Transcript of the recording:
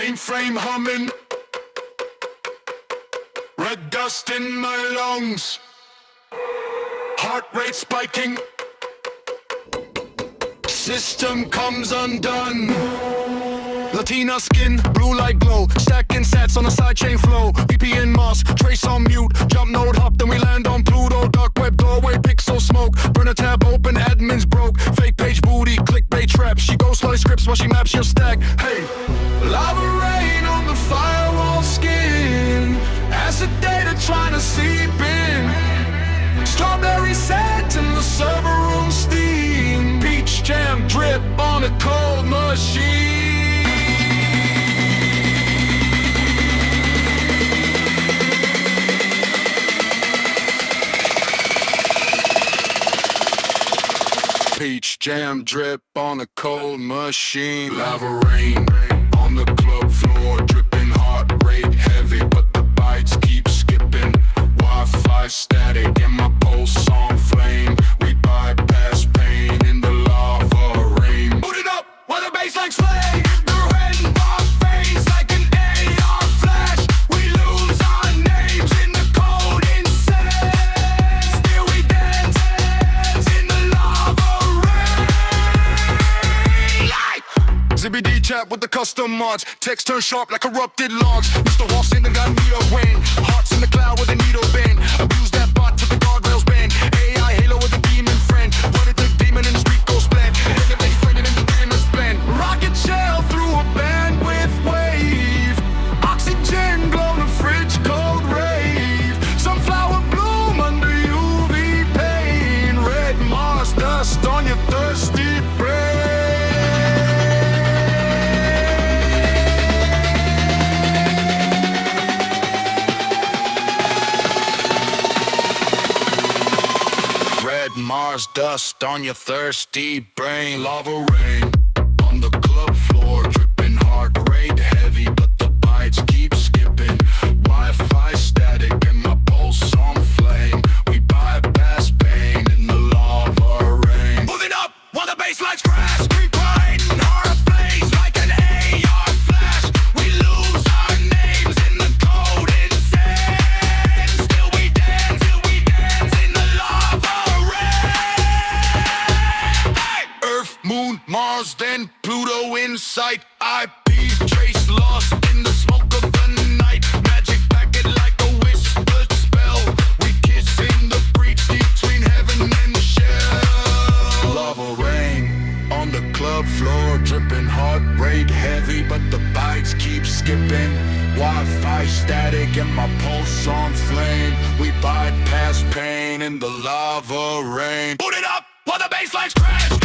Mainframe humming, red dust in my lungs, heart rate spiking, system comes undone. Latina skin, blue light glow, stacking sats on a sidechain flow. VPN Mars, trace on mute, jump node hop, then we land on Pluto. Dark web doorway, pixel smoke, burn a tab open, admins broke. Fake page booty, clickbait trap. She goes slowly scripts while she maps your stack. Hey, lava rain on the firewall skin, acid data trying to seep in. Strawberry scent in the server room steam, peach jam drip on a cold machine. Peach jam drip on a cold machine. Lava rain on the club floor, dripping heart rate heavy, but the bites keep skipping. Wi-Fi static and my pulse on flame. We bypass pain in the lava rain. Boot it up while the bassline slay. Through head and our face like an AR flash. We lose our names in the cold insane. Still we dance in the lava rain. Zippy D chat with the custom mods. Text turn sharp like corrupted logs. Mr. Walks in the got needle rain. Hearts in the cloud with a needle bend. Abuse that bot to the guardrails bend. AI halo with a demon friend. Run it the demon in the street goes blend. Nigga they friend in the demons blend. Rocket shell through a bandwidth wave. Oxygen glow the fridge cold rave. Sunflower bloom under UV pain. Red Mars dust on your thirsty brain. Mars dust on your thirsty brain. Lava rain on the club floor, dripping heart rate heavy, but the bites keep skipping. Wi-Fi static and my pulse on flame. We bypass pain in the lava rain. Moving up while the baselines crash. We bright in our face like an AR flash. We lose our names in the cold insane. Still we dance in the lava rain. Earth, Moon, Mars, then Pluto in sight. IPs trace lost in the smoke of the night. Magic packet like a whispered spell. We kiss in the breach between heaven and shell. Lava rain on the club floor, dripping heart rate heavy, but the bites keep skipping. Wi-Fi static and my pulse on flame. We bypass pain in the lava rain. Boot it up while the baselines crash.